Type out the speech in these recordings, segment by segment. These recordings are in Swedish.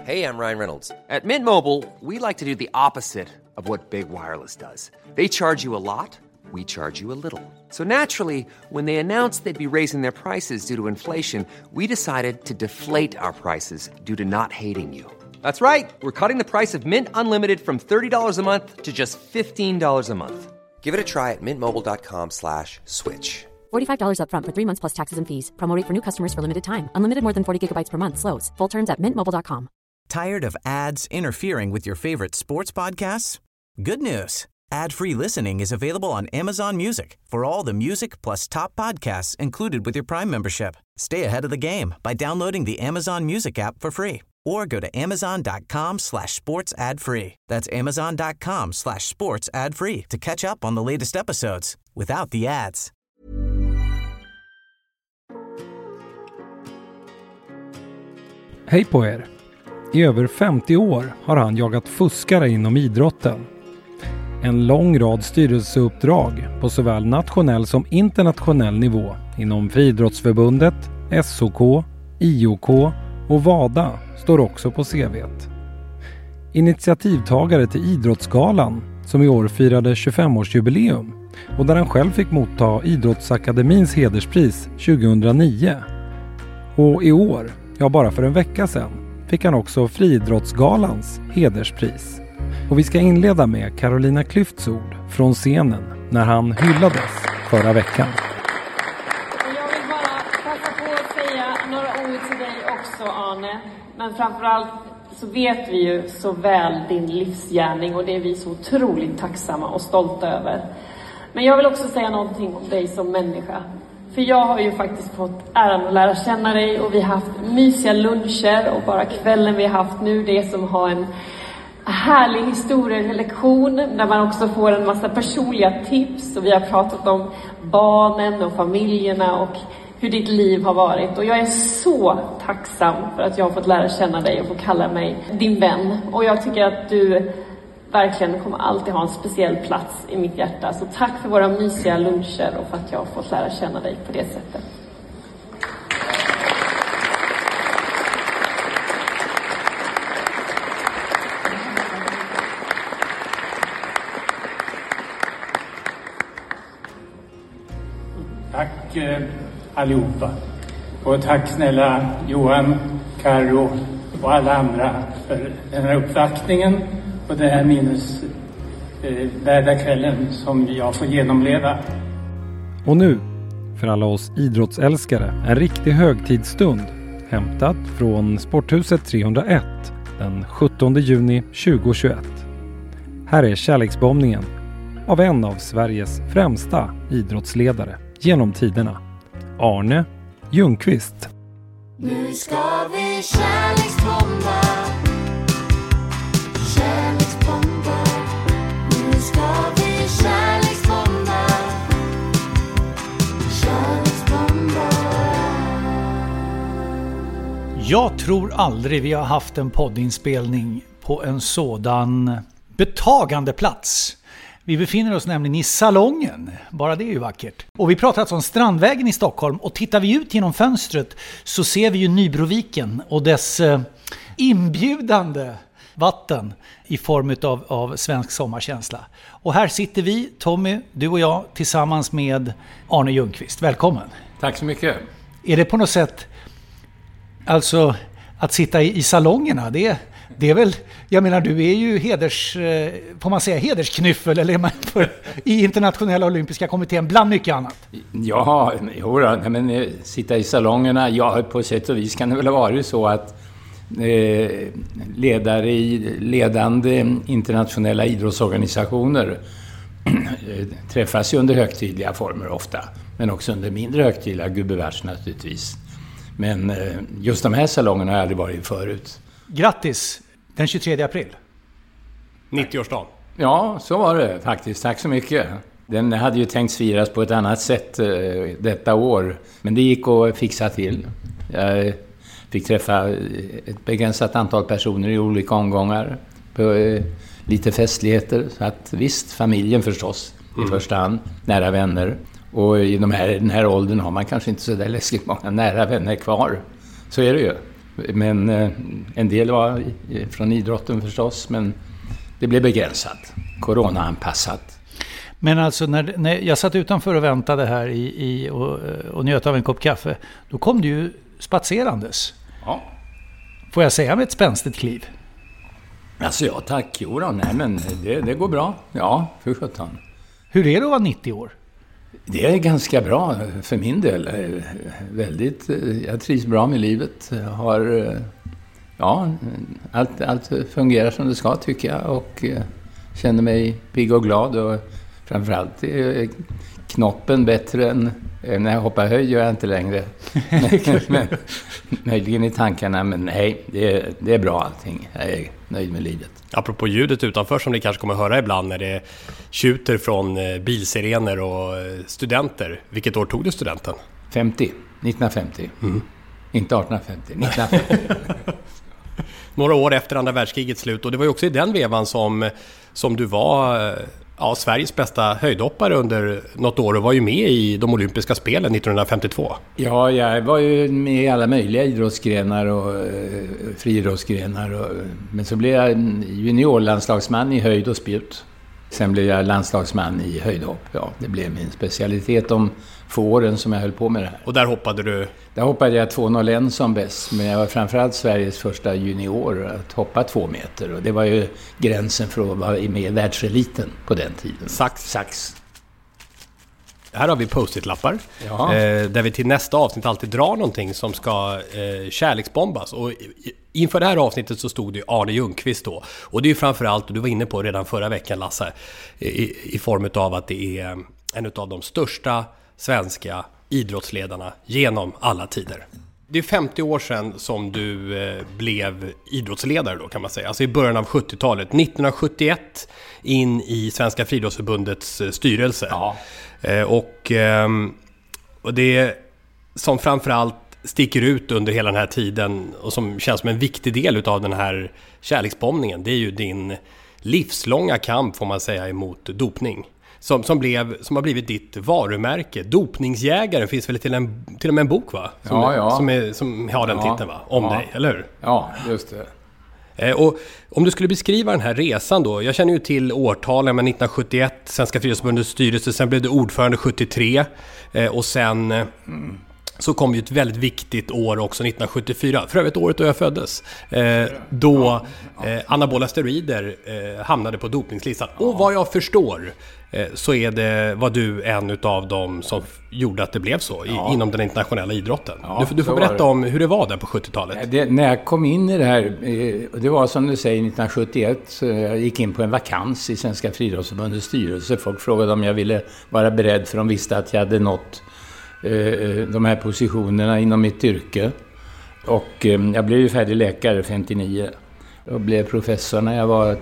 Hey, I'm Ryan Reynolds. At Mint Mobile, we like to do the opposite of what Big Wireless does. They charge you a lot, we charge you a little. So naturally, when they announced they'd be raising their prices due to inflation, we decided to deflate our prices due to not hating you. That's right. We're cutting the price of Mint Unlimited from $30 a month to just $15 a month. Give it a try at mintmobile.com/switch. $45 up front for 3 months plus taxes and fees. Promo rate for new customers for limited time. Unlimited more than 40 gigabytes per month. Slows full terms at mintmobile.com. Tired of ads interfering with your favorite sports podcasts? Good news. Ad-free listening is available on Amazon Music for all the music plus top podcasts included with your Prime membership. Stay ahead of the game by downloading the Amazon Music app for free or go to amazon.com/sports ad free. That's amazon.com/sports ad free to catch up on the latest episodes without the ads. Hej på er! I över 50 år har han jagat fuskare inom idrotten. En lång rad styrelseuppdrag på såväl nationell som internationell nivå inom Friidrottsförbundet, SOK, IOK och WADA står också på CV:t. Initiativtagare till Idrottsgalan som i år firade 25-årsjubileum och där han själv fick motta Idrottsakademins hederspris 2009. Och i år, ja bara för en vecka sedan, fick han också Friidrottsgalans hederspris. Och vi ska inleda med Carolina Klüfts ord från scenen när han hyllades förra veckan. Jag vill bara passa på att säga några ord till dig också, Arne. Men framförallt så vet vi ju så väl din livsgärning och det är vi så otroligt tacksamma och stolta över. Men jag vill också säga någonting om dig som människa. För jag har ju faktiskt fått äran att lära känna dig och vi har haft mysiga luncher och bara kvällen vi har haft nu, det är som att ha en härlig historielektion där man också får en massa personliga tips och vi har pratat om barnen och familjerna och hur ditt liv har varit. Och jag är så tacksam för att jag har fått lära känna dig och få kalla mig din vän. Och jag tycker att du verkligen kommer alltid ha en speciell plats i mitt hjärta. Så tack för våra mysiga luncher och för att jag har fått lära känna dig på det sättet. Tack allihopa. Och tack snälla Johan, Karo och alla andra för den här uppvaktningen och den här minnesvärda kvällen som jag får genomleva. Och nu, för alla oss idrottsälskare, en riktig högtidsstund hämtat från Sporthuset 301 den 17 juni 2021. Här är kärleksbombningen av en av Sveriges främsta idrottsledare genom tiderna, Arne Ljungqvist. Nu ska vi kärleksbomba. Kärleksbomba. Nu ska vi kärleksbomba. Kärleksbomba. Jag tror aldrig vi har haft en poddinspelning på en sådan betagande plats. Vi befinner oss nämligen i Salongen, bara det är ju vackert. Och vi pratar alltså om Strandvägen i Stockholm och tittar vi ut genom fönstret så ser vi ju Nybroviken och dess inbjudande vatten i form av svensk sommarkänsla. Och här sitter vi, Tommy, du och jag, tillsammans med Arne Ljungqvist. Välkommen. Tack så mycket. Är det på något sätt, alltså att sitta i salongerna, det är väl, jag menar du är ju får man säga hedersknyffel eller är man i internationella olympiska kommittén bland mycket annat? Ja, men sitta i salongerna, ja på sätt och vis kan det väl ha varit så att ledare i ledande internationella idrottsorganisationer träffas ju under högtidliga former ofta, men också under mindre högtidliga, gubevars naturligtvis. Men just de här salongerna har jag aldrig varit förut. Grattis, den 23 april. 90-årsdagen. Ja, så var det faktiskt. Tack så mycket. Den hade ju tänkt firas på ett annat sätt detta år. Men det gick att fixa till. Jag fick träffa ett begränsat antal personer i olika omgångar. På lite festligheter. Så att visst, familjen förstås i första hand. Nära vänner. Och i den här åldern har man kanske inte så där läskigt många nära vänner kvar. Så är det ju. Men en del var från idrotten förstås, men det blev begränsat, corona-anpassat. Men alltså när jag satt utanför och väntade här och njöt av en kopp kaffe, då kom du ju spatserandes. Ja. Får jag säga med ett spänstigt kliv? Alltså ja, tack. Jo då, nej men det går bra. Ja, för 17. Hur är det att vara 90 år? Det är ganska bra för min del. Väldigt, jag trivs bra med livet. Har, ja, allt fungerar som det ska tycker jag. Och känner mig pigg och glad. Och framförallt är knoppen bättre än när jag hoppar höjd gör jag inte längre. men, möjligen i tankarna, men nej, det är bra allting. Jag är nöjd med livet. Apropå ljudet utanför som ni kanske kommer höra ibland när det tjuter från bilsirener och studenter. Vilket år tog du studenten? 1950. Inte 1850, 1950. Några år efter andra världskrigets slut. Och det var ju också i den vevan som du var Sveriges bästa höjdhoppare under något år och var ju med i de olympiska spelen 1952. Ja, jag var ju med i alla möjliga idrottsgrenar och friidrottsgrenar. Men så blev jag juniorlandslagsman i höjd och spjut. Sen blev jag landslagsman i höjdhopp. Ja, det blev min specialitet de få åren som jag höll på med det här. Och där hoppade du? Där hoppade jag 2,01 som bäst. Men jag var framförallt Sveriges första junior att hoppa 2 meter. Och det var ju gränsen för att vara med i världseliten på den tiden. Sax. Här har vi post-it-lappar. Ja. Där vi till nästa avsnitt alltid drar någonting som ska kärleksbombas. Och inför det här avsnittet så stod det Arne Ljungqvist då. Och det är ju framförallt, och du var inne på redan förra veckan Lasse, i form av att det är en av de största svenska idrottsledarna genom alla tider. Det är 50 år sedan som du blev idrottsledare då kan man säga. Alltså i början av 70-talet. 1971 in i Svenska friidrottsförbundets styrelse. Ja. Och det som framförallt sticker ut under hela den här tiden och som känns som en viktig del utav den här kärleksbombningen, det är ju din livslånga kamp får man säga emot dopning. Som har blivit ditt varumärke. Dopningsjägaren finns väl till och med en bok va? Som har den titeln va? Om dig, eller hur? Ja, just det. Och om du skulle beskriva den här resan då. Jag känner ju till årtalen med 1971, Svenska friidrottsförbundets styrelse. Sen blev du ordförande 73. Och sen så kom ju ett väldigt viktigt år också 1974. För övrigt året då jag föddes. Då anabola steroider hamnade på dopningslistan. Och vad jag förstår så var du en av dem som gjorde att det blev så inom den internationella idrotten. Ja, du får berätta om hur det var där på 70-talet. När jag kom in i det här, det var som du säger 1971, så jag gick in på en vakans i Svenska friidrottsförbundets styrelse. Folk frågade om jag ville vara beredd för de visste att jag hade nått de här positionerna inom mitt yrke. Och jag blev ju färdig läkare 59 och blev professor när jag var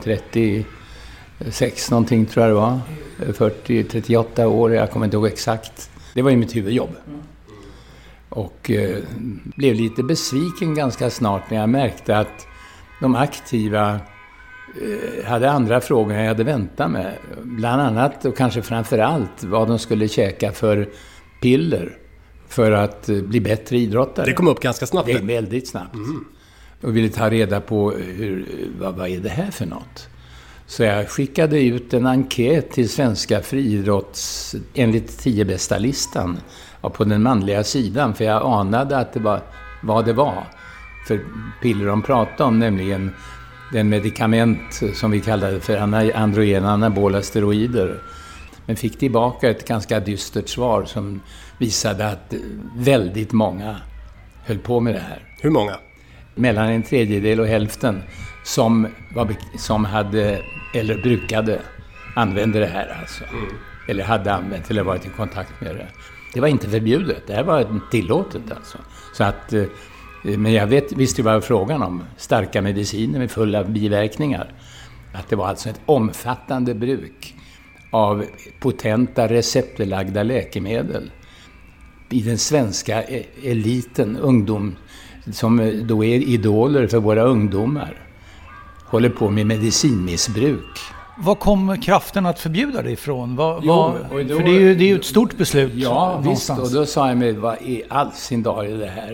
36 någonting tror jag det var. 38 år, jag kommer inte ihåg exakt. Det var ju mitt huvudjobb. Och blev lite besviken ganska snart när jag märkte att de aktiva hade andra frågor jag hade väntat med. Bland annat och kanske framförallt vad de skulle käka för piller för att bli bättre idrottare. Det kom upp ganska snabbt. Det är väldigt snabbt. Och ville ta reda på vad är det här för något. Så jag skickade ut en enkät till Svenska friidrotts enligt 10 bästa listan på den manliga sidan. För jag anade att det var vad det var för piller de pratade om, nämligen den medikament som vi kallade för androgena anabola steroider. Men fick tillbaka ett ganska dystert svar som visade att väldigt många höll på med det här. Hur många? Mellan 1/3 och hälften som hade eller brukade använda det här alltså. Eller hade använt eller varit i kontakt med det. Det var inte förbjudet, det här var tillåtet alltså. Så att, men jag visste ju vad frågan om. Starka mediciner med fulla biverkningar. Att det var alltså ett omfattande bruk av potenta receptbelagda läkemedel i den svenska eliten, ungdom som då är idoler för våra ungdomar, håller på med medicinmissbruk. Vad kom kraften att förbjuda det ifrån? För det är ju ett stort beslut. Ja, visst. Och då sa jag mig, vad i all sin dag är det här?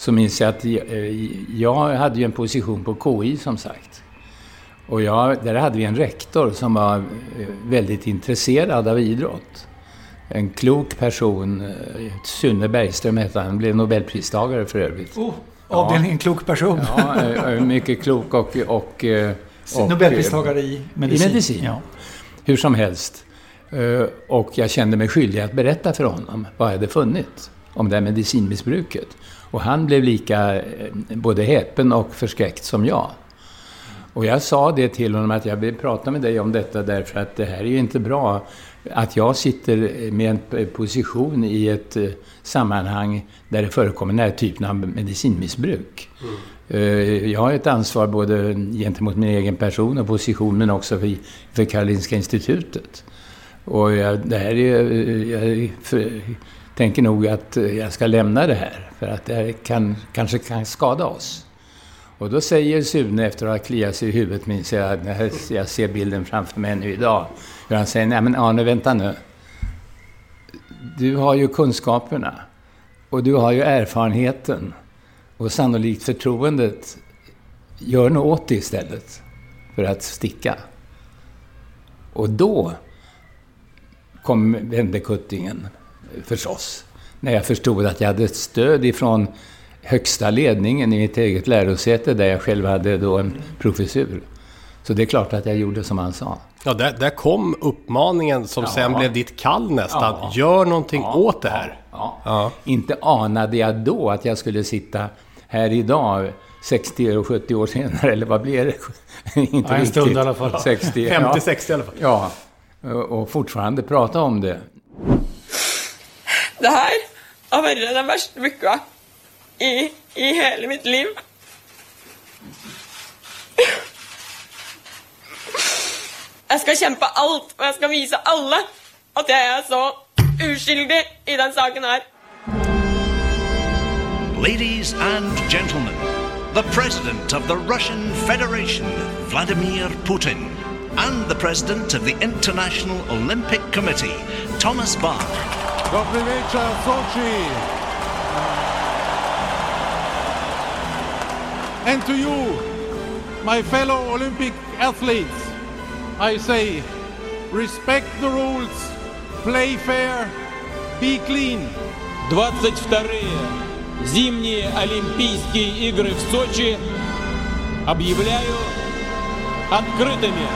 så minns jag att jag hade ju en position på KI som sagt. Och där hade vi en rektor som var väldigt intresserad av idrott. En klok person, Sune Bergström hette han, blev Nobelpristagare för övrigt. Avdelningen klok person. Ja, mycket klok och Nobelpristagare i medicin. I medicin, ja. Hur som helst. Och jag kände mig skyldig att berätta för honom vad jag hade funnit om det här medicinmissbruket. Och han blev lika både häpen och förskräckt som jag. Och jag sa det till honom att jag vill prata med dig om detta därför att det här är ju inte bra att jag sitter med en position i ett sammanhang där det förekommer den här typen av medicinmissbruk. Jag har ett ansvar både gentemot min egen person och position men också för Karolinska institutet. Och jag tänker nog att jag ska lämna det här för att det kanske kan skada oss. Och då säger Sune efter att ha kliat sig i huvudet, minns jag, när jag ser bilden framför mig nu idag, hur han säger, nej men Arne, vänta nu. Du har ju kunskaperna och du har ju erfarenheten och sannolikt förtroendet. Gör något åt det istället för att sticka. Och då kom vändekuttingen förstås. När jag förstod att jag hade ett stöd ifrån högsta ledningen i mitt eget lärosäte där jag själv hade då en professur. Så det är klart att jag gjorde som han sa. Ja, där kom uppmaningen som sen blev ditt kall nästan. Ja. Gör någonting åt det här. Ja. Inte anade jag då att jag skulle sitta här idag 60 och 70 år senare, eller vad blir det? Inte en stund i alla fall. 50-60 i alla fall. Ja, och fortfarande prata om det. Det här har varit den värsta veckan i hela mitt liv. Jag ska kämpa allt och jag ska visa alla att jag är så oskyldig i den saken här. Ladies and gentlemen, the President of the Russian Federation, Vladimir Putin, and the President of the International Olympic Committee, Thomas Bach. Добрый вечер, Сочи! And to you, my fellow Olympic athletes, I say, respect the rules, play fair, be clean. 22-е зимние Олимпийские игры в Сочи объявляю открытыми.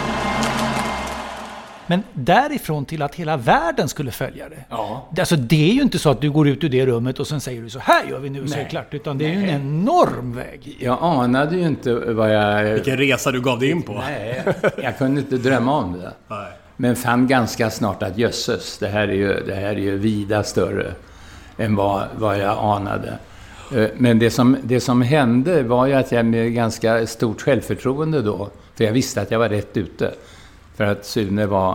Men därifrån till att hela världen skulle följa det. Ja. Alltså det är ju inte så att du går ut ur det rummet och sen säger du så här gör vi nu så är det klart. Utan det är ju en enorm väg. Jag anade ju inte vad jag... Vilken resa du gav dig in på. Nej, jag kunde inte drömma om det. Nej. Men fann ganska snart att jösses, det här är ju vida större än vad jag anade. Men det som hände var ju att jag med ganska stort självförtroende då, för jag visste att jag var rätt ute. För att Sune var,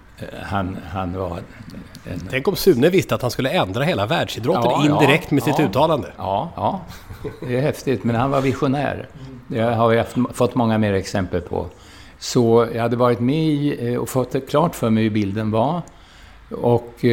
han var... Tänk om Sune visste att han skulle ändra hela världsidrotten indirekt med sitt uttalande. Ja, det är häftigt. Men han var visionär. Det har jag fått många mer exempel på. Så jag hade varit med och fått det klart för mig hur bilden var. Och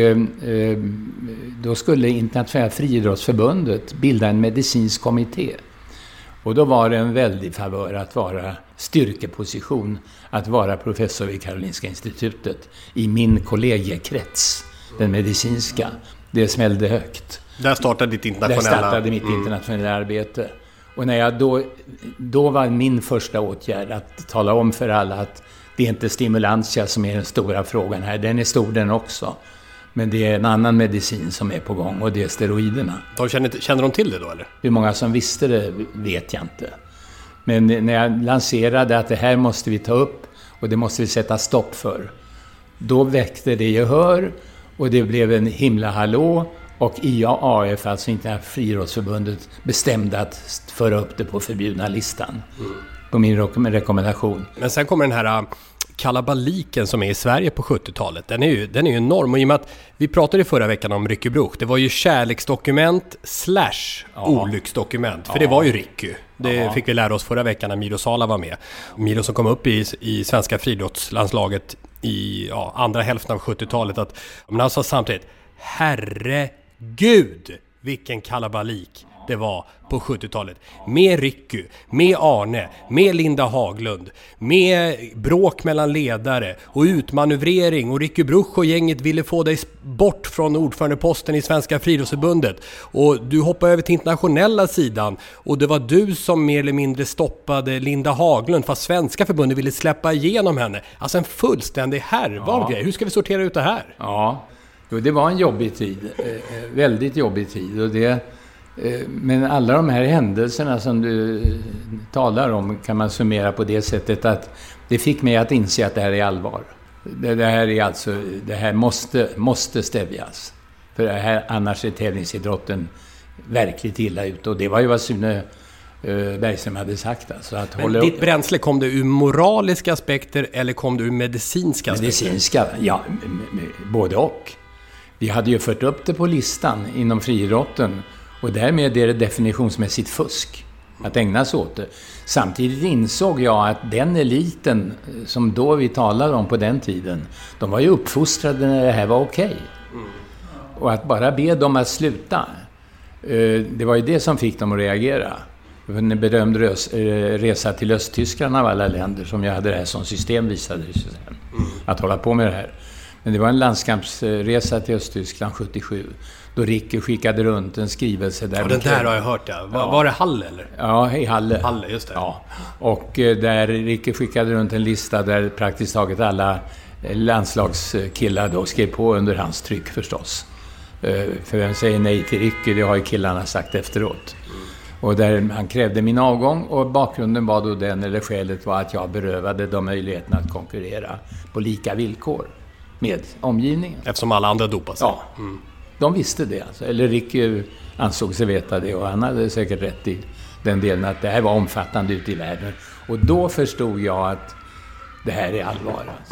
då skulle Internationella friidrottsförbundet bilda en medicinsk kommitté. Och då var det en väldig favör att vara styrkeposition, att vara professor vid Karolinska institutet i min kollegiekrets, den medicinska. Det smällde högt. Där startade ditt internationella... Där startade mitt internationella arbete. Och när jag då var min första åtgärd att tala om för alla att det är inte stimulantia som är den stora frågan här. Den är stor den också. Men det är en annan medicin som är på gång och det är steroiderna. Känner de till det då eller? Hur många som visste det vet jag inte. Men när jag lanserade att det här måste vi ta upp och det måste vi sätta stopp för. Då väckte det gehör och det blev en himla hallå. Och IAAF, alltså Internationella friidrottsförbundet, bestämde att föra upp det på förbjudna listan. På min rekommendation. Men sen kommer den här kalabaliken som är i Sverige på 70-talet. Den är ju enorm. Och i och med att vi pratade förra veckan om Ricky Bruch. Det var ju kärleksdokument / olycksdokument. För det var ju Ricky. Det fick vi lära oss förra veckan när Miro Sala var med. Miro som kom upp i svenska friidrottslandslaget i andra hälften av 70-talet. Men han sa samtidigt, herregud vilken kalabalik. det var på 70-talet. Med Ricky, med Arne, med Linda Haglund, med bråk mellan ledare och utmanövrering, och Ricky Bruch och gänget ville få dig bort från ordförandeposten i Svenska Friidrottsförbundet, och du hoppade över till internationella sidan, och det var du som mer eller mindre stoppade Linda Haglund fast Svenska förbundet ville släppa igenom henne. Alltså en fullständig härva av grejer. Hur ska vi sortera ut det här? Ja, det var en jobbig tid. Väldigt jobbig tid. Och men alla de här händelserna som du talar om kan man summera på det sättet att det fick mig att inse att det här är allvar. Det här måste stävjas. För det här, annars är tävlingsidrotten verkligt illa ut. Och det var ju vad Sune Bergström hade sagt. Alltså, att men ditt bränsle, kom det ur moraliska aspekter eller kom det ur medicinska aspekter? Medicinska, ja, både och. Vi hade ju fört upp det på listan inom friidrotten, och därmed är det definitionsmässigt fusk att ägna sig åt det. Samtidigt insåg jag att den eliten som då vi talade om på den tiden, de var ju uppfostrade när det här var okej. Och att bara be dem att sluta, det var ju det som fick dem att reagera. En berömd resa till Östtyskland av alla länder som jag hade det här som system visade sig sen, att hålla på med det här. Men det var en landskampsresa till Östtyskland 77 då Ricky skickade runt en skrivelse där... Ja, den där har jag hört, ja. Var det Halle eller? Ja, i Halle. Halle, just det. Ja. Och där Ricky skickade runt en lista där praktiskt taget alla landslagskillar då skrev på under hans tryck förstås. För vem säger nej till Ricky, det har ju killarna sagt efteråt. Och där han krävde min avgång, och bakgrunden var då skälet var att jag berövade dem möjligheten att konkurrera på lika villkor med omgivningen. Eftersom alla andra dopade sig. Ja, de visste det alltså. Eller Ricky ansåg sig veta det, och han hade säkert rätt i den delen att det här var omfattande ute i världen. Och då förstod jag att det här är allvar alltså.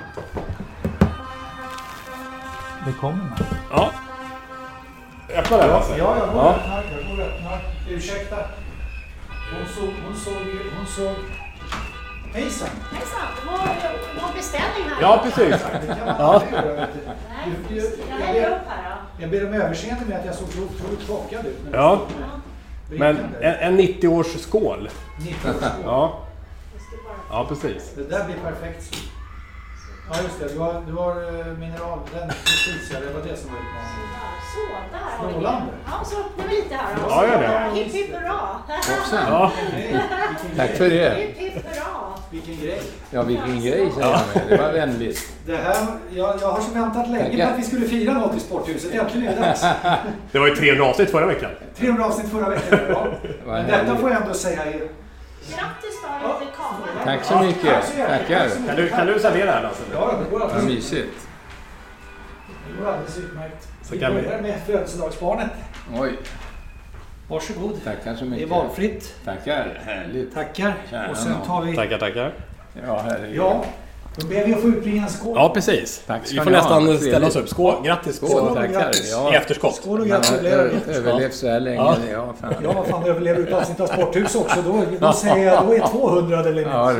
Det kommer man. Ja. Öppna den alltså. Ja, jag går och öppnar. Ursäkta. Hon såg... Hejsan. Hejsan, vår beställning här. Ja, precis. Ja. Jag häller upp här då. Jag ber om överseende med att jag såg otroligt chockad ut. Ja, men en 90-års skål. 90-års skål. Ja. Ja, precis. Det där blir perfekt. Ja, just det. Du har mineral. Den precis, det var det som var utmaningen. Så, där. Strålande. Ja, så öppnar vi lite här då. Ja, gör det. Hipp, hipp, hurra. Ja. Tack för det. Hipp, hipp, hurra. Vilken grej. Ja, vilken grej säger jag med. Det var vänligt. Det här, jag har så väntat länge på att vi skulle fira något i Sporthuset. Äntligen är det dags. Det var ju 300 avsnitt förra veckan. 300 avsnitt förra veckan, ja. Men detta får jag ändå säga är... Grattis då, lite kameror. Tack så mycket. Tackar. Kan du servera här alltså? Ja, det går alldeles mysigt. Det går alldeles utmärkt. Så vi kan börjar med födelsedagsbarnet. Oj. Varsågod. Tackar så mycket. Det är valfritt. Tackar. Härligt. Tackar. Och sen tar vi... Tackar. Ja, herregud. Ja. Då ber vi att få utbringa en skål. Ja, precis. Tack vi får nästan ställa oss upp. Skål. Grattis. Skål. Tackar. Ja. I efterskott. Skål och gratulerar. Överlevt så här länge. Ja, vad fan överlever ut avsnitt av Sporthus också. Då säger jag, då är 200 eller mer. Ja,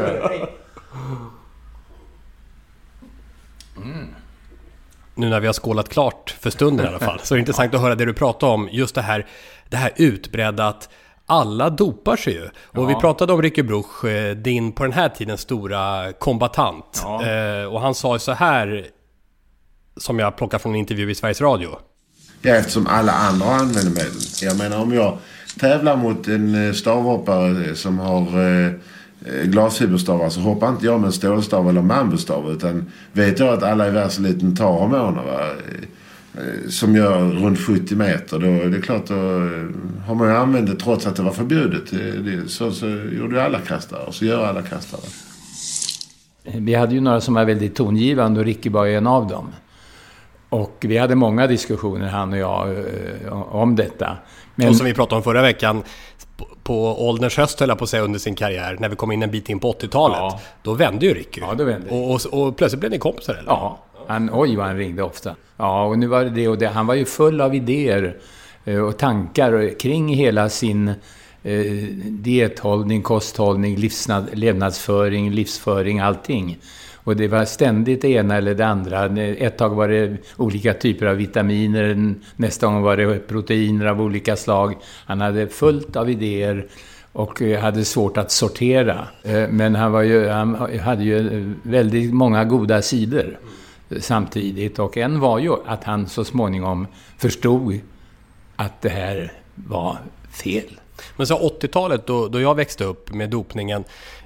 Nu när vi har skålat klart för stunden i alla fall, så är det intressant att höra det du pratar om. Just det här utbredda att alla dopar sig ju. Och vi pratade om Ricky Bruch, din på den här tiden stora kombatant. Ja. Och han sa så här, som jag plockar från en intervju i Sveriges Radio. Ja, eftersom alla andra använder medel. Jag menar, om jag tävlar mot en stavhoppare som har glasfiberstavar, så hoppar inte jag med en stålstav eller bambustav, utan vet jag att alla i världseliten tar hormoner som gör runt 70 meter, då är det klart då har man ju använt det trots att det var förbjudet. Så gjorde ju alla kastare, och så gör alla kastare. Vi hade ju några som var väldigt tongivande, och Ricky var en av dem. Och vi hade många diskussioner, han och jag, om detta. Men... Och som vi pratade om förra veckan, på ålderns höst höll jag på att säga under sin karriär, när vi kom in en bit in på 80-talet, då vände ju Ricky. Ja, då vände. Och plötsligt blev ni kompisar, eller? Ja, oj vad han ringde ofta. Ja, och nu var det och det. Han var ju full av idéer och tankar kring hela sin diethållning, kosthållning, levnadsföring, livsföring, allting. Och det var ständigt det ena eller det andra. Ett tag var det olika typer av vitaminer, nästa gång var det proteiner av olika slag. Han hade fullt av idéer och hade svårt att sortera. Men han hade ju väldigt många goda sidor samtidigt. Och en var ju att han så småningom förstod att det här var fel. Men så 80-talet då jag växte upp med dopningen,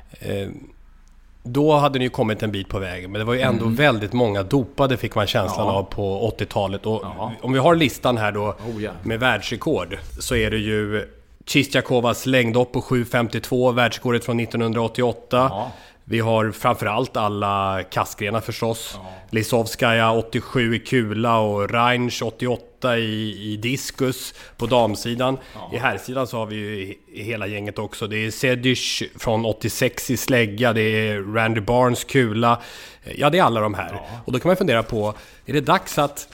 då hade det ju kommit en bit på vägen. Men det var ju ändå väldigt många dopade, fick man känslan av på 80-talet. Och om vi har listan här då med världsrekord, så är det ju Chistjakovas längdhopp på 7,52, världsrekordet från 1988. Vi har framförallt alla kastgrenar förstås. Lisovskaja 87 i kula och Reinsch 88 i diskus på damsidan. I herrsidan så har vi ju hela gänget också. Det är Sedic från 86 i slägga, det är Randy Barnes kula. Ja, det är alla de här. Och då kan man fundera på, är det dags att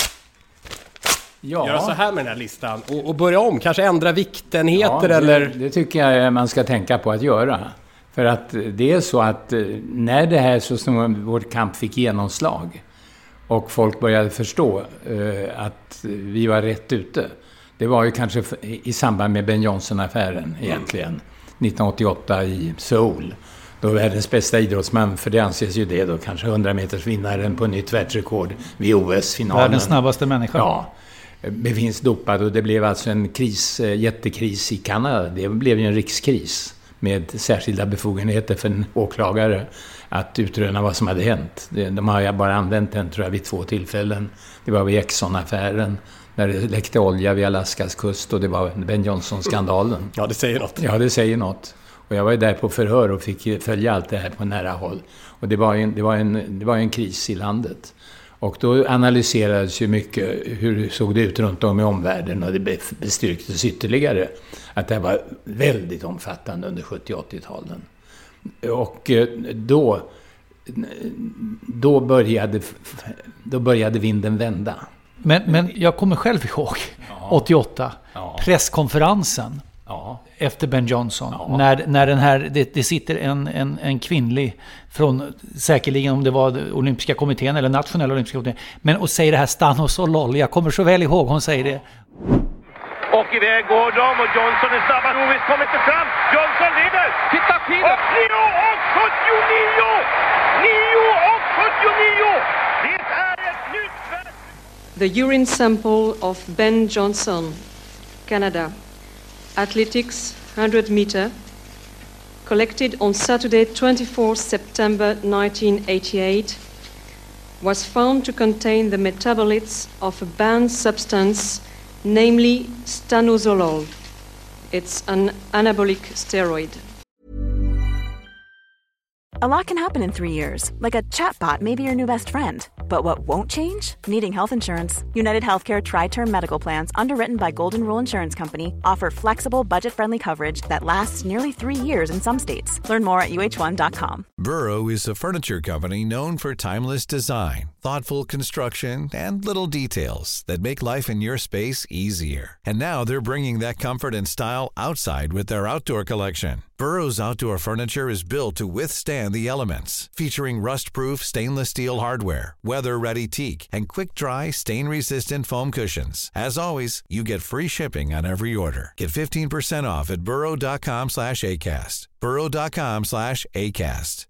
göra så här med den här listan och börja om? Kanske ändra viktenheter eller? Det tycker jag man ska tänka på att göra. För att det är så att när det här så som vår kamp fick genomslag och folk började förstå att vi var rätt ute. Det var ju kanske i samband med Ben Johnson-affären egentligen. 1988 i Seoul. Då världens bästa idrottsman, för det anses ju det då, kanske 100 meters vinnaren på nytt världsrekord vid OS-finalen. Världens snabbaste människa. Ja, befinns dopad och det blev alltså en jättekris i Kanada. Det blev ju en rikskris med särskilda befogenheter för en åklagare att utröna vad som hade hänt. De har bara använt den, tror jag, vid 2 tillfällen. Det var vid Exxon-affären när det läckte olja vid Alaskas kust, och det var Ben Johnson-skandalen. Ja, det säger något. Ja, det säger något. Och jag var ju där på förhör och fick följa allt det här på nära håll. Och det var en kris i landet. Och då analyserades ju mycket hur såg det ut runt om i omvärlden, och det bestyrktes ytterligare att det var väldigt omfattande under 70- och 80-talen. Och då började vinden vända. Men jag kommer själv ihåg 88, presskonferensen efter Ben Johnson. När den här, det sitter en kvinnlig från, säkerligen om det var olympiska kommittén eller nationella olympiska kommittén, men och säger det här Stanos och LOL. Jag kommer så väl ihåg hon säger det. Och iväg går de och Johnson är snabbare. Ovis kommer inte fram. Johnson leder. Titta tiden. 9:79. Det är ett nytt värld. The urine sample of Ben Johnson, Canada, athletics 100 meter, collected on Saturday 24 September 1988, was found to contain the metabolites of a banned substance, namely stanozolol. It's an anabolic steroid. A lot can happen in 3 years, like a chatbot may be your new best friend. But what won't change? Needing health insurance. United Healthcare Tri-Term Medical Plans, underwritten by Golden Rule Insurance Company, offer flexible, budget-friendly coverage that lasts nearly 3 years in some states. Learn more at uh1.com. Burrow is a furniture company known for timeless design, thoughtful construction, and little details that make life in your space easier. And now they're bringing that comfort and style outside with their outdoor collection. Burrow's outdoor furniture is built to withstand the elements, featuring rust-proof stainless steel hardware, weather-ready teak, and quick-dry, stain-resistant foam cushions. As always, you get free shipping on every order. Get 15% off at burrow.com/acast. burrow.com/acast.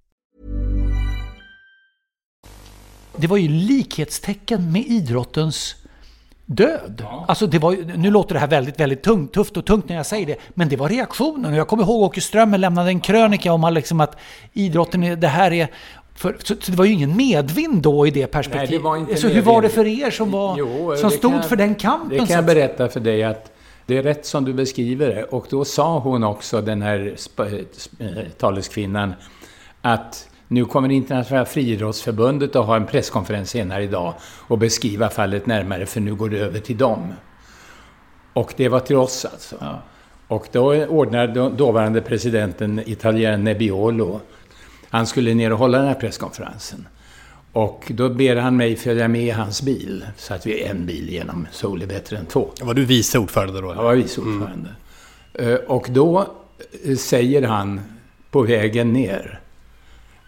Det var ju likhetstecken med idrottens död. Alltså det var ju, nu låter det här väldigt, väldigt tufft och tungt när jag säger det, men det var reaktionen. Och jag kommer ihåg Åke Strömmer lämnade en krönika om liksom att idrotten, det här är... Så det var ju ingen medvind då i det perspektivet. Nej, det var inte så hur var det för er som stod för den kampen? Det kan jag berätta för dig att det är rätt som du beskriver det. Och då sa hon också, den här taleskvinnan, att nu kommer Internationella friidrottsförbundet att ha en presskonferens senare idag och beskriva fallet närmare, för nu går det över till dem. Och det var till oss alltså. Ja. Och då ordnade dåvarande presidenten Italien Nebbiolo. Han skulle ner och hålla den här presskonferensen. Och då ber han mig följa med i hans bil. Så att vi är en bil genom Seoul är bättre än 2. Var du vice ordförande då? Jag var vice ordförande. Och då säger han på vägen ner: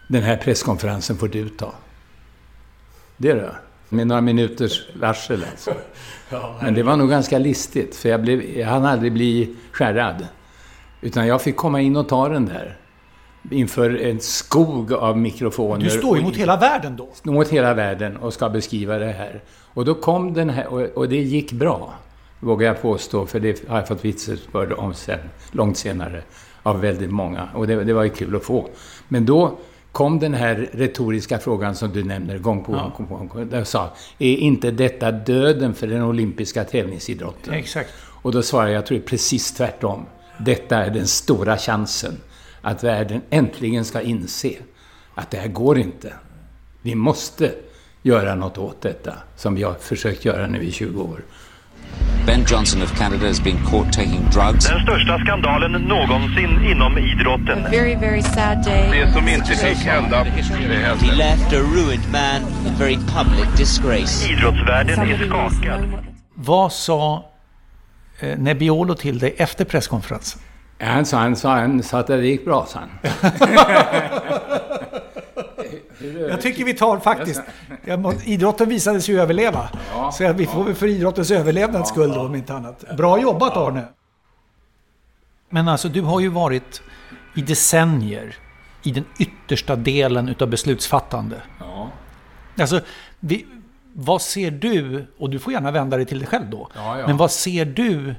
den här presskonferensen får du ta. Det då. Med några minuters varsel alltså. Men det var nog ganska listigt, för jag hann aldrig bli skärrad. Utan jag fick komma in och ta den där. Inför en skog av mikrofoner. Du står ju mot hela världen då. Mot hela världen och ska beskriva det här. Och då kom den här, och det gick bra. Vågar jag påstå, för det har jag fått vittnesbörd om sen, långt senare. Av väldigt många. Och det var ju kul att få. Men då kom den här retoriska frågan som du nämner gång på gång. Där jag sa, är inte detta döden för den olympiska tävlingsidrotten? Exakt. Och då svarade jag tror precis tvärtom. Detta är den stora chansen. Att världen äntligen ska inse att det här går inte. Vi måste göra något åt detta, som vi har försökt göra nu i 20 år. Ben Johnson of Canada has been caught taking drugs. Den största skandalen någonsin inom idrotten. A very, very sad day. Det som inte fick hända. He left a ruined man in very public disgrace. Idrottsvärlden är skakad. Vad sa Nebbiolo till dig efter presskonferensen? Han sa att det gick bra, sa han. Jag tycker vi tar faktiskt. Idrotten visade sig överleva. Ja, så vi får väl för idrottens överlevnads skull då, om inte annat. Bra jobbat, Arne. Men alltså, du har ju varit i decennier i den yttersta delen utav beslutsfattande. Ja. Alltså, vad ser du, och du får gärna vända dig till dig själv då, ja. Men vad ser du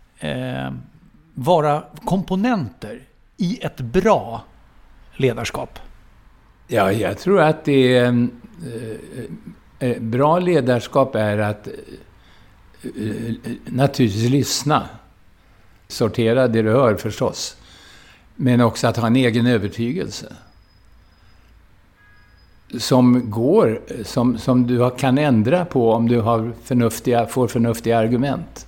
vara komponenter i ett bra ledarskap? Ja, jag tror att det är bra ledarskap är att naturligtvis lyssna. Sortera det du hör förstås. Men också att ha en egen övertygelse. Som går, som du kan ändra på om du har får förnuftiga argument.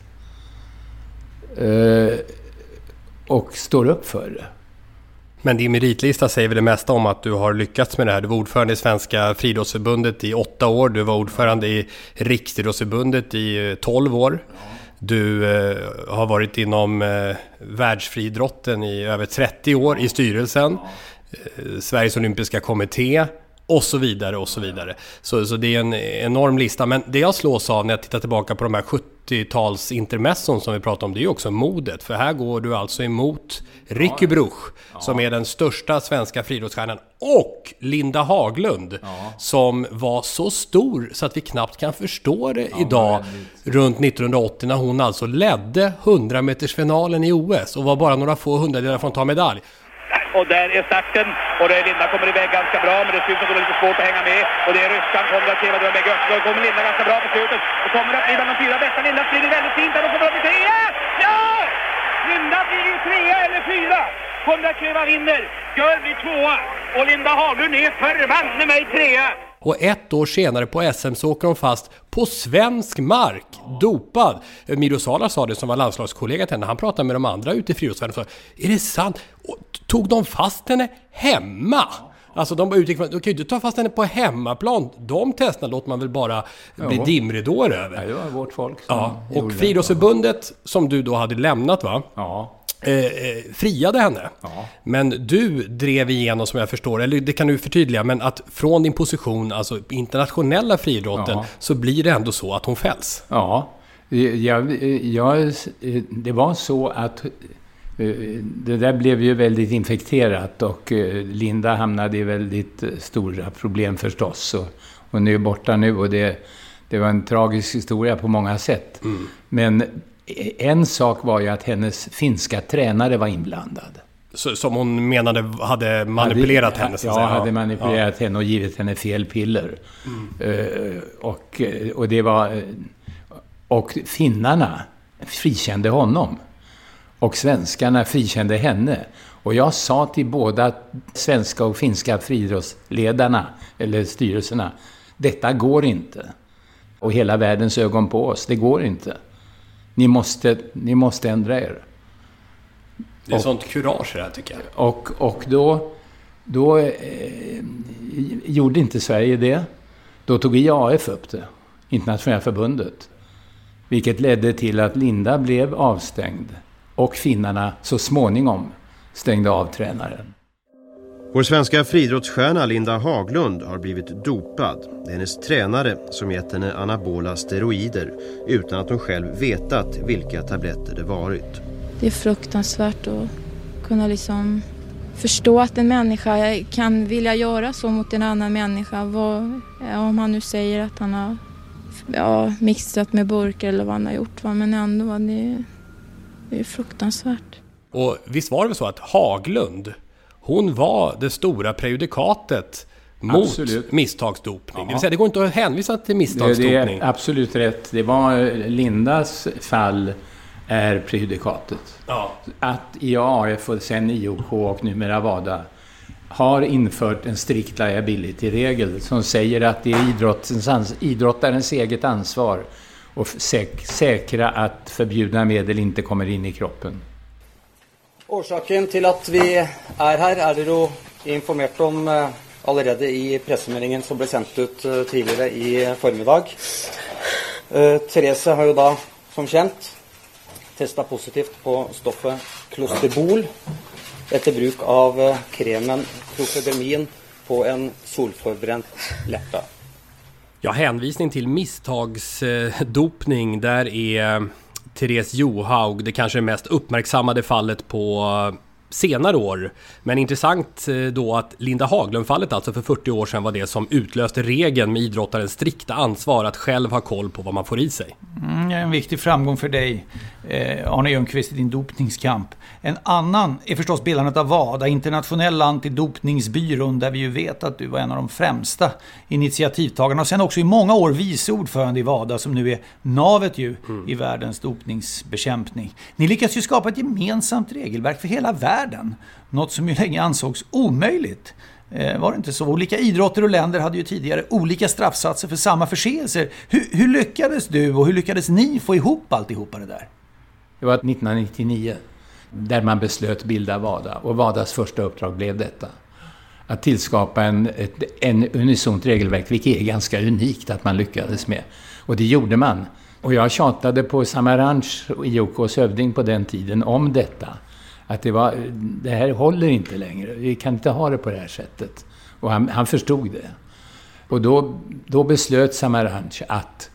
Och står upp för det. Men din meritlista säger väl det mesta om att du har lyckats med det här. Du var ordförande i Svenska friidrottsförbundet i 8 år. Du var ordförande i Riksidrottsförbundet i 12 år. Du har varit inom världsfriidrotten i över 30 år i styrelsen. Sveriges olympiska kommitté. Och så vidare och så vidare. Så det är en enorm lista. Men det jag slås av när jag tittar tillbaka på de här 70-tals intermesson som vi pratar om, det är ju också modet. För här går du alltså emot Ricky Bruch, som är den största svenska friidrottsstjärnan, och Linda Haglund, som var så stor så att vi knappt kan förstå det idag, runt 1980, när hon alltså ledde 100-metersfinalen i OS och var bara några få hundradelar från att ta medalj. Och där är starten, och Linda kommer iväg ganska bra, men det ser ut som att det är lite svårt att hänga med. Och det är ryskan Kondratieva, de bägge öppna. Då kommer Linda ganska bra på slutet. Och kommer att bli bland de 4 bästa. Linda springer väldigt fint där och kommer upp i 3. Ja! Linda blir ju 3 eller 4. Kondratieva vinner. Gör blir 2. Och Linda Haglund är förvanne mig 3. Och 1 år senare på SM så åker de fast på svensk mark, dopad. Miro Sala sa det, som var landslagskollega till henne. Han pratade med de andra ute i friidrottsvärlden och sa, är det sant? Och tog de fast henne hemma? Alltså de utgick från, de kan ju inte ta fast henne på hemmaplan. De testerna låter man väl bara bli dimridåer över. Ja, det var vårt folk. Ja, och friidrottsförbundet som du då hade lämnat, va? Ja. Friade henne. Ja. Men du drev igenom, som jag förstår, eller det kan du förtydliga, men att från din position, alltså internationella friidrotten, så blir det ändå så att hon fälls. Ja, det var så att det där blev ju väldigt infekterat, och Linda hamnade i väldigt stora problem förstås, och hon är ju borta nu, och det var en tragisk historia på många sätt. Men en sak var ju att hennes finska tränare var inblandad. Som hon menade hade manipulerat henne? Hade manipulerat henne och givit henne fel piller. Och det var... Och finnarna frikände honom. Och svenskarna frikände henne. Och jag sa till båda svenska och finska friidrottsledarna, eller styrelserna, detta går inte. Och hela världens ögon på oss, det går inte. Ni måste ändra er. Det är sånt kurage det här, tycker jag. Och då gjorde inte Sverige det. Då tog IAF upp det, Internationella förbundet. Vilket ledde till att Linda blev avstängd. Och finnarna så småningom stängde av tränaren. Vår svenska friidrottsstjärna Linda Haglund har blivit dopad. Det är hennes tränare som gett henne anabola steroider utan att hon själv vetat vilka tabletter det varit. Det är fruktansvärt att kunna liksom förstå att en människa kan vilja göra så mot en annan människa. Om han nu säger att han har mixat med burkar eller vad han har gjort. Men ändå, det är fruktansvärt. Och visst var det väl så att Haglund, hon var det stora prejudikatet mot misstagsdopning. Ja. Det vill säga, det går inte att hänvisa till misstagsdopning. Det är absolut rätt. Det var Lindas fall är prejudikatet. Ja. Att IAAF och sen IOK och numera WADA har infört en strikt liability-regel som säger att det är idrottarens eget ansvar att säkra att förbjudna medel inte kommer in i kroppen. Orsaken till att vi är här är det då informerat om allerede i pressemeldingen som blev sendt ut tidigare i förmiddag. Therese har ju då som känt testat positivt på stoffet Clostebol efter bruk av kremen Clofedemin på en solförbränt läppa. Ja, hänvisning till misstagsdopning, där är Therese Johaug det kanske mest uppmärksammade fallet på senare år. Men intressant då att Linda Haglund-fallet alltså för 40 år sedan var det som utlöste regeln med idrottarens strikta ansvar att själv ha koll på vad man får i sig. En viktig framgång för dig, Arne Ljungqvist, i din dopningskamp. En annan är förstås bildandet av WADA, internationella antidopningsbyrån, där vi ju vet att du var en av de främsta initiativtagarna. Och sen också i många år vice ordförande i WADA, som nu är navet ju i världens dopningsbekämpning. Ni lyckas ju skapa ett gemensamt regelverk för hela världen. Något som ju länge ansågs omöjligt. Var det inte så? Olika idrotter och länder hade ju tidigare olika straffsatser för samma förseelser. Hur lyckades du och hur lyckades ni få ihop alltihopa det där? Det var 1999 där man beslöt bilda WADA. Och WADAs första uppdrag blev detta. Att tillskapa en unisont regelverk, vilket är ganska unikt att man lyckades med. Och det gjorde man. Och jag tjatade på Samaranch och IOKs hövding på den tiden om detta. Att det här håller inte längre. Vi kan inte ha det på det här sättet. Och han förstod det. Och då beslöt Samaranch att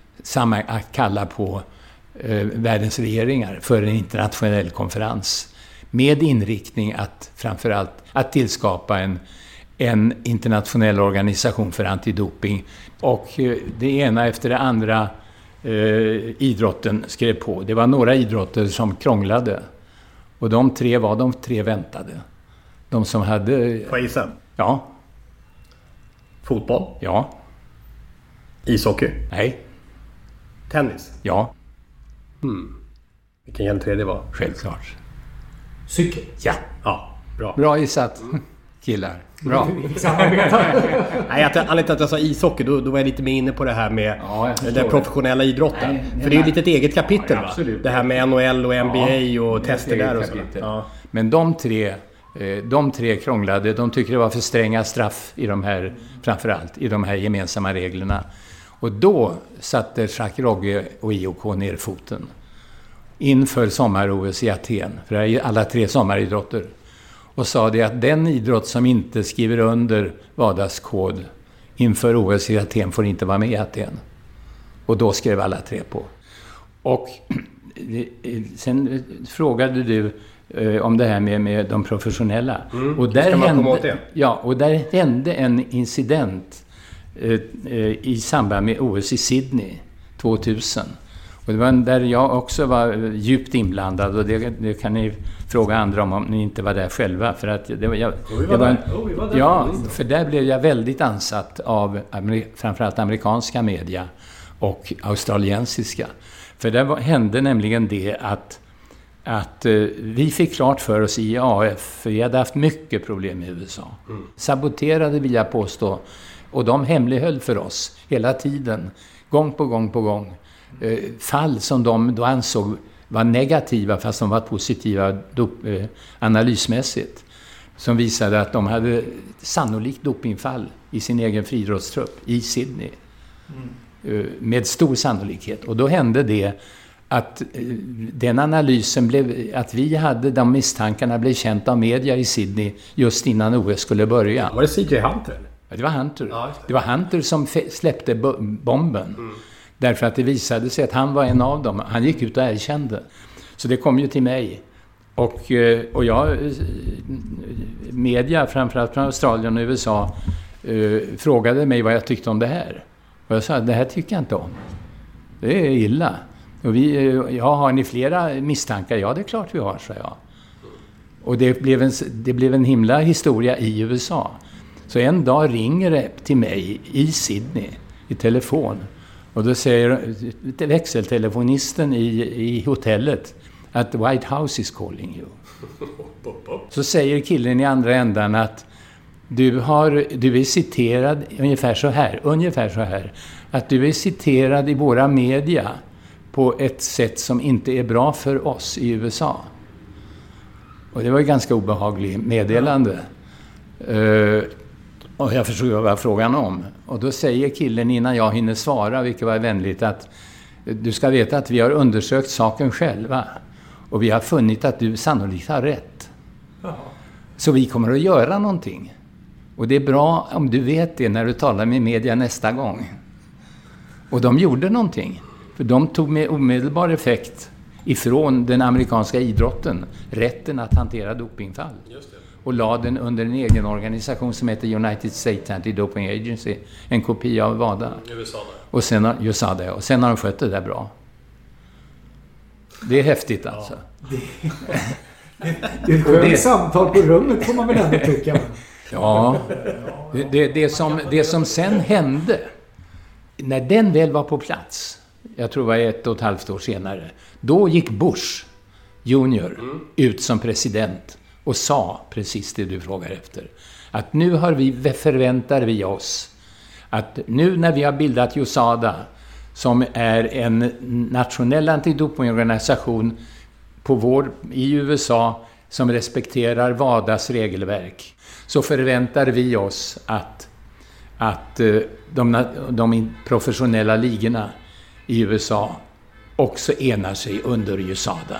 kalla på världens regeringar för en internationell konferens. Med inriktning att framförallt att tillskapa en internationell organisation för antidoping. Och det ena efter det andra idrotten skrev på. Det var några idrotter som krånglade. Och de tre var de tre väntade. De som hade... Får jag gissa? Ja. Fotboll? Ja. Ishockey? Nej. Tennis? Ja. Vilken hjälp det var? Självklart. Cykel? Ja. Ja, bra. Bra gissat, killar. Bra. Nej, anledningen till att jag sa ishockey, då var jag lite mer inne på det här med den professionella idrotten. För det är ju lite ett eget kapitel, va? Det här med NHL och NBA och tester där och så. Ja. Men de tre krånglade, de tycker det var för stränga straff i de här, framförallt i de här gemensamma reglerna. Och då satte Jacques Rogge och IOK ner foten inför sommar-OS i Aten, för det är alla tre sommaridrotter, och sa det att den idrott som inte skriver under WADAs kod inför OS i Aten får inte vara med i Aten. Och då skrev alla tre på. Och sen frågade du om det här med de professionella. Och där hände en incident i samband med OS i Sydney 2000. Och det var där jag också var djupt inblandad, och det kan ni fråga andra om ni inte var där själva, för att för där blev jag väldigt ansatt av framförallt amerikanska media och australiensiska. För där hände nämligen det att vi fick klart för oss i AF, för vi hade haft mycket problem i USA. Saboterade, vill jag påstå, och de hemlighöll för oss hela tiden, gång på gång, fall som de då ansåg var negativa fast de var positiva analysmässigt, som visade att de hade sannolikt dopingfall i sin egen friidrottstrupp i Sydney med stor sannolikhet. Och då hände det att den analysen blev, att vi hade de misstankarna blev känt av media i Sydney just innan OS skulle börja. Var det CJ Hunter? Ja, det var Hunter. Det var Hunter som släppte bomben. Därför att det visade sig att han var en av dem. Han gick ut och erkände. Så det kom ju till mig. Och jag, media, framförallt från Australien och USA, frågade mig vad jag tyckte om det här. Och jag sa, det här tycker jag inte om. Det är illa. Och har ni flera misstankar? Ja, det är klart vi har, sa jag. Och det blev en himla historia i USA. Så en dag ringer det till mig i Sydney i telefon. Och då säger växeltelefonisten i hotellet att White House is calling you. Så säger killen i andra ändan att du är citerad ungefär så här. Att du är citerad i våra media på ett sätt som inte är bra för oss i USA. Och det var ett ganska obehagligt meddelande. Och jag förstod vad frågan om. Och då säger killen innan jag hinner svara, vilket var vänligt, att du ska veta att vi har undersökt saken själva. Och vi har funnit att du sannolikt har rätt. Så vi kommer att göra någonting. Och det är bra om du vet det när du talar med media nästa gång. Och de gjorde någonting. För de tog med omedelbar effekt ifrån den amerikanska idrotten rätten att hantera dopingfall. Just det. Och la den under en egen organisation som heter United States Anti-Doping Agency. En kopia av WADA. Och sen har de skött det där bra. Det är häftigt alltså. Det är ett skönt samtal på rummet får man väl ändå tycka. Ja, det som sen hände, när den väl var på plats, jag tror det var 1,5 år senare, då gick Bush Junior ut som president och sa precis det du frågar efter. Att nu förväntar vi oss att nu när vi har bildat USADA, som är en nationell antidopingorganisation i USA som respekterar WADAs regelverk, så förväntar vi oss att de professionella ligorna i USA också enar sig under USADA.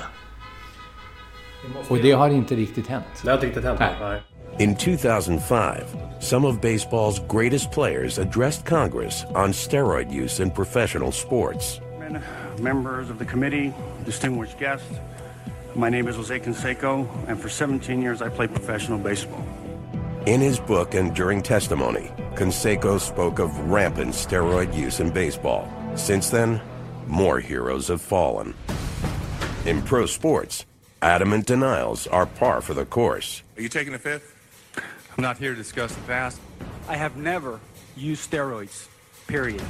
Och det har inte riktigt hänt. Det har inte riktigt hänt. Nej. In 2005, some of baseball's greatest players addressed Congress on steroid use in professional sports. Members of the committee, distinguished guests, my name is Jose Canseco, and for 17 years I played professional baseball. In his book and during testimony, Canseco spoke of rampant steroid use in baseball. Since then, more heroes have fallen. In pro sports, adamant denials are par for the course. Are you taking the fifth? I'm not here to discuss the past. I have never used steroids, period.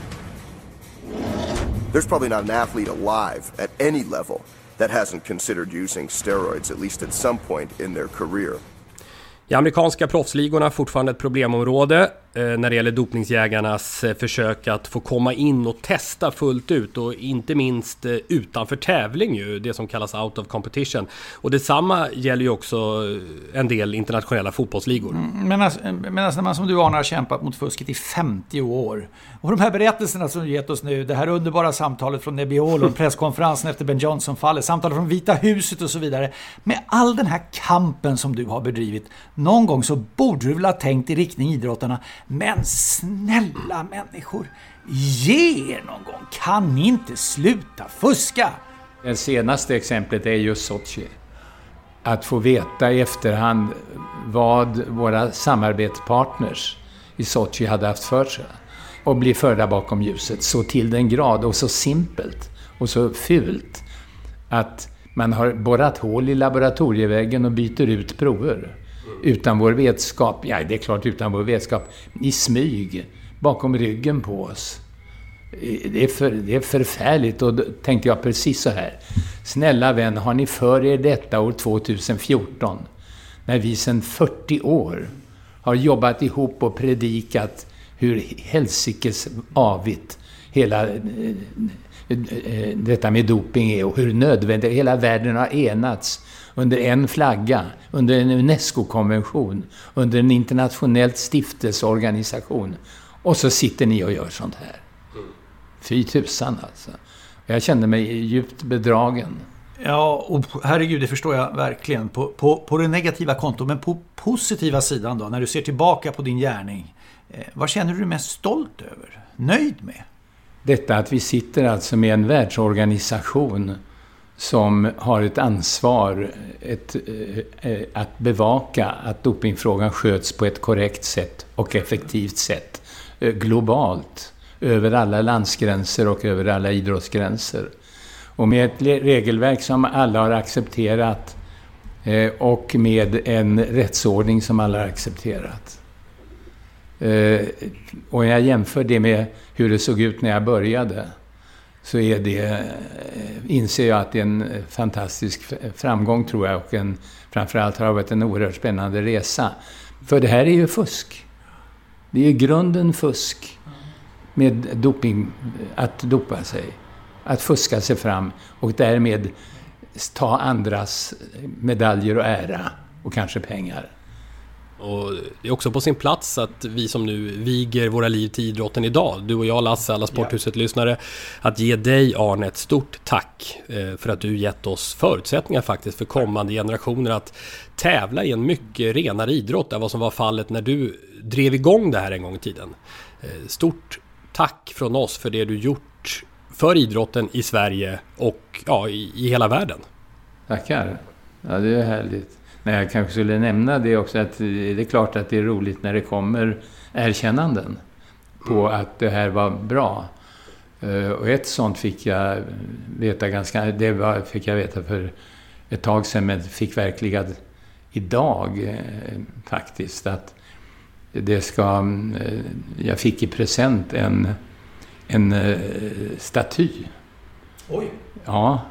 There's probably not an athlete alive at any level that hasn't considered using steroids at least at some point in their career. I amerikanska proffsligorna är fortfarande ett problemområde när det gäller dopningsjägarnas försök att få komma in och testa fullt ut, och inte minst utanför tävling ju, det som kallas out of competition. Och detsamma gäller ju också en del internationella fotbollsligor. Men när man som du Arne har kämpat mot fusket i 50 år, och de här berättelserna som du gett oss nu, det här underbara samtalet från Nebbiolo, presskonferensen efter Ben Johnson-fallet, samtalet från Vita huset och så vidare, med all den här kampen som du har bedrivit, någon gång så borde du väl ha tänkt i riktning idrottarna, men snälla människor, ge er någon gång, kan ni inte sluta fuska? Det senaste exemplet är just Sochi. Att få veta i efterhand vad våra samarbetspartners i Sochi hade haft för sig och bli förda bakom ljuset så till den grad, och så simpelt och så fult att man har borrat hål i laboratorieväggen och byter ut prover. Utan vår vetskap, ja det är klart utan vår vetskap, i smyg, bakom ryggen på oss. Det är förfärligt, och då tänkte jag precis så här. Snälla vän, har ni för er detta år 2014, när vi sedan 40 år har jobbat ihop och predikat hur helsikes avigt hela detta med doping är, och hur nödvändigt hela världen har enats under en flagga, under en UNESCO-konvention, under en internationellt stiftelseorganisation. Och så sitter ni och gör sånt här. Fy tusan alltså. Jag kände mig djupt bedragen. Ja, och herregud, det förstår jag verkligen. På det negativa kontot, men på positiva sidan då, när du ser tillbaka på din gärning, vad känner du dig mest stolt över? Nöjd med? Detta att vi sitter alltså med en världsorganisation som har ett ansvar att bevaka att dopingfrågan sköts på ett korrekt sätt och effektivt sätt globalt, över alla landsgränser och över alla idrottsgränser. Och med ett regelverk som alla har accepterat och med en rättsordning som alla har accepterat. Och jag jämför det med hur det såg ut när jag började, så inser jag att det är en fantastisk framgång, tror jag, och framförallt har det varit en oerhört spännande resa. För det här är ju fusk. Det är grunden fusk med doping, att dopa sig, att fuska sig fram och därmed ta andras medaljer och ära och kanske pengar. Och det är också på sin plats att vi som nu viger våra liv till idrotten idag, du och jag, Lasse, alla Sporthuset-lyssnare, att ge dig, Arne, ett stort tack för att du gett oss förutsättningar faktiskt för kommande generationer att tävla i en mycket renare idrott än vad som var fallet när du drev igång det här en gång i tiden. Stort tack från oss för det du gjort för idrotten i Sverige och i hela världen. Tackar. Ja, det är härligt. Men jag kanske skulle nämna det också, att det är klart att det är roligt när det kommer erkännanden på att det här var bra. Och ett sånt fick jag veta fick jag veta för ett tag sedan, men fick verkligen idag faktiskt, att jag fick i present en staty. Oj. Ja.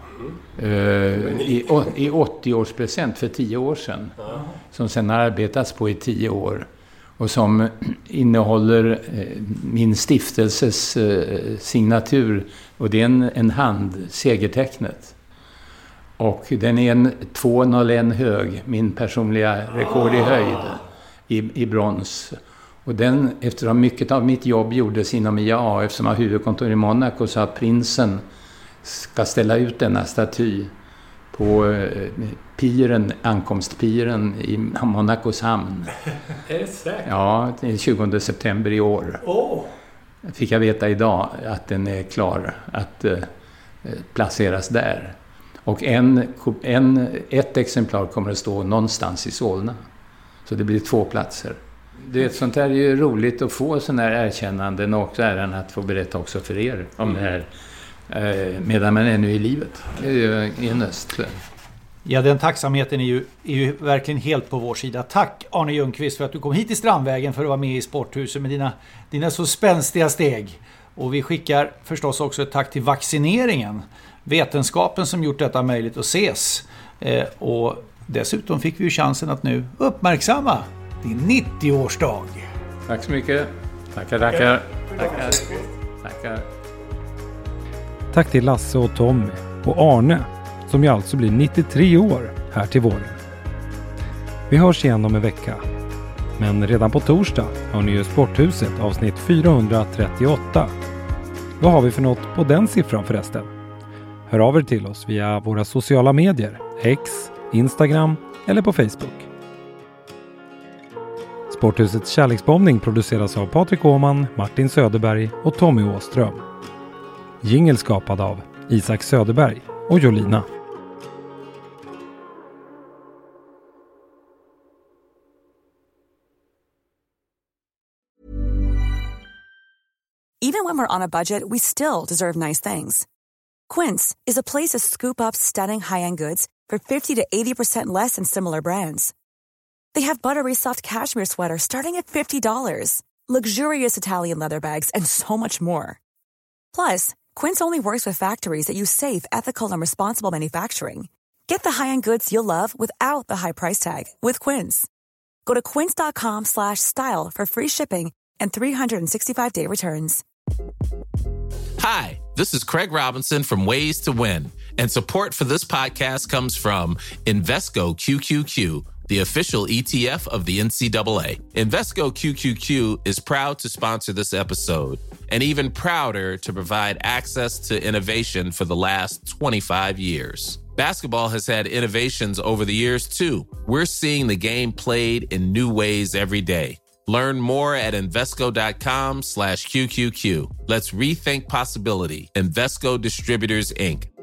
I 80-årspresent för 10 år sedan. Som sedan har arbetats på i 10 år. Och som innehåller min stiftelses signatur. Och det är en hand, segertecknet. Och den är en 2,01 hög, min personliga rekord i höjd, i brons. Och den, eftersom mycket av mitt jobb gjordes inom IAAF som har huvudkontor i Monaco, så har prinsen ska ställa ut denna staty på ankomstpiren i Monacos hamn. Är det säkert? Ja, den 20 september i år. Fick jag veta idag att den är klar att placeras där. Och ett exemplar kommer att stå någonstans i Solna. Så det blir 2 platser. Sånt här är ju roligt att få sådana här erkännanden, och också äran att få berätta också för er om det här medan man är nu i livet. Det är ju en öst. Ja, den tacksamheten är ju verkligen helt på vår sida. Tack Arne Ljungqvist för att du kom hit till Strandvägen för att vara med i Sporthuset med dina så spänstiga steg. Och vi skickar förstås också ett tack till vaccineringen, vetenskapen som gjort detta möjligt att ses. Och dessutom fick vi ju chansen att nu uppmärksamma din 90-årsdag. Tack så mycket. Tackar. Tack till Lasse och Tommy och Arne, som ju alltså blir 93 år här till våren. Vi hörs igen om en vecka. Men redan på torsdag har ni ju Sporthuset avsnitt 438. Vad har vi för något på den siffran förresten? Hör av er till oss via våra sociala medier, X, Instagram eller på Facebook. Sporthusets kärleksbombning produceras av Patrik Åhman, Martin Söderberg och Tommy Åström. Jingle skapad av Isak Söderberg och Jolina. Even when we're on a budget, we still deserve nice things. Quince is a place to scoop up stunning high-end goods for 50 to 80% less than similar brands. They have buttery soft cashmere sweaters starting at $50, luxurious Italian leather bags, and so much more. Plus, Quince only works with factories that use safe, ethical, and responsible manufacturing. Get the high-end goods you'll love without the high price tag with Quince. Go to quince.com/style for free shipping and 365-day returns. Hi, this is Craig Robinson from Ways to Win, and support for this podcast comes from Invesco QQQ, the official ETF of the NCAA. Invesco QQQ is proud to sponsor this episode, and even prouder to provide access to innovation for the last 25 years. Basketball has had innovations over the years, too. We're seeing the game played in new ways every day. Learn more at Invesco.com/QQQ. Let's rethink possibility. Invesco Distributors, Inc.